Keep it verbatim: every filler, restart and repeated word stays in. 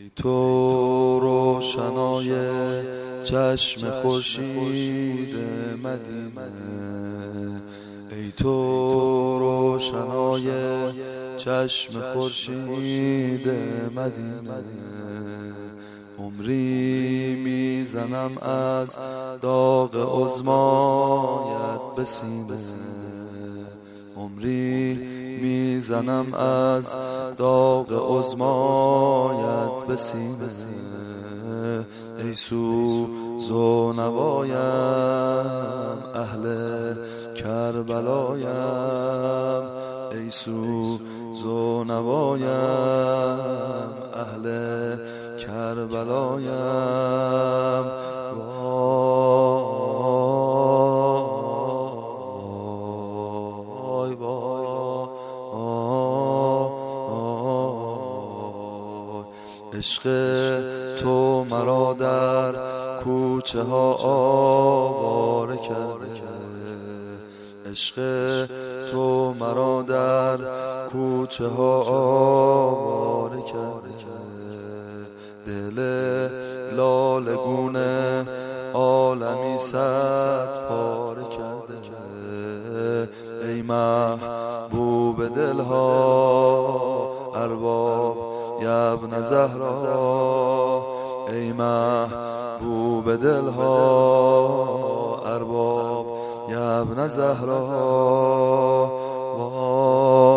ای تو روشنای چشم خورشید مدینه، ای تو روشنای چشم خورشید مدینه، عمری میزنم از داغ عظمایت به سینه، عمری میزنم از داغ عظمایت به سینه، ای سوز و نوایم اهل کربلایم، ای سوز و نوایم اهل کربلایم. وای وای عشق تو مرا در کوچه ها آواره کرده، عشق تو مرا در کوچه ها آواره کرده، دل لاله گونه عالمی صد پاره کرده، ای محبوب دلها ارباب ابن زهرا، ای محبوب دلها ارباب ابن زهرا.